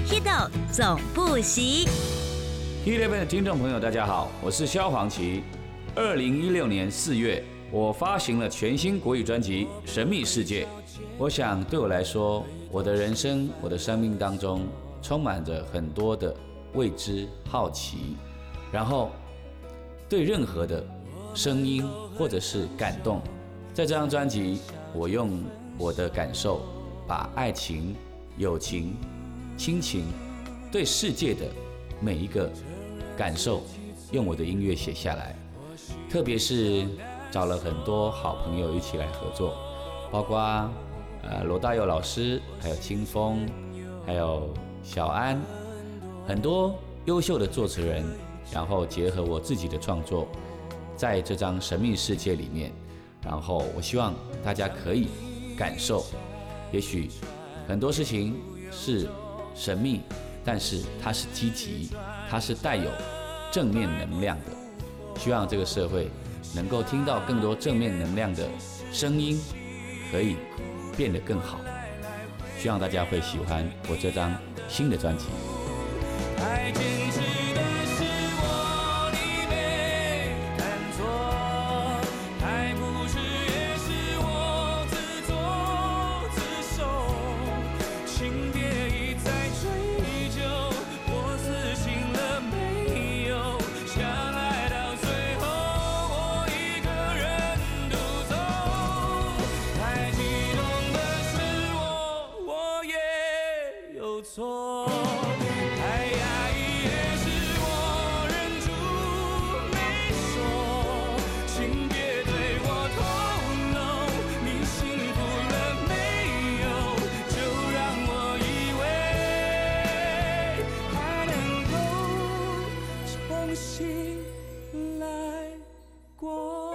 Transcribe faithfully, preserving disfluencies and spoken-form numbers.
Hido 总不息。 Hit F M 的听众朋友，大家好，我是萧煌奇。二零一六年四月，我发行了全新国语专辑《神秘世界》。我想，对我来说，我的人生、我的生命当中，充满着很多的未知、好奇，然后对任何的声音或者是感动，在这张专辑，我用我的感受，把爱情、友情、亲情，对世界的每一个感受，用我的音乐写下来。特别是找了很多好朋友一起来合作，包括呃罗大佑老师，还有清风，还有小安，很多优秀的作词人，然后结合我自己的创作，在这张神秘世界里面，然后我希望大家可以感受，也许很多事情是神秘，但是它是积极，它是带有正面能量的。希望这个社会能够听到更多正面能量的声音，可以变得更好。希望大家会喜欢我这张新的专辑。太坚持的是我你被看错，太朴实也是我自作自受，请别一再追究我死心了没有，相爱到最后我一个人独走，太激动的是我我也有错，太压抑也是我忍住没说，请别对我透露你幸福了没有，就让我以为还能够重新来过。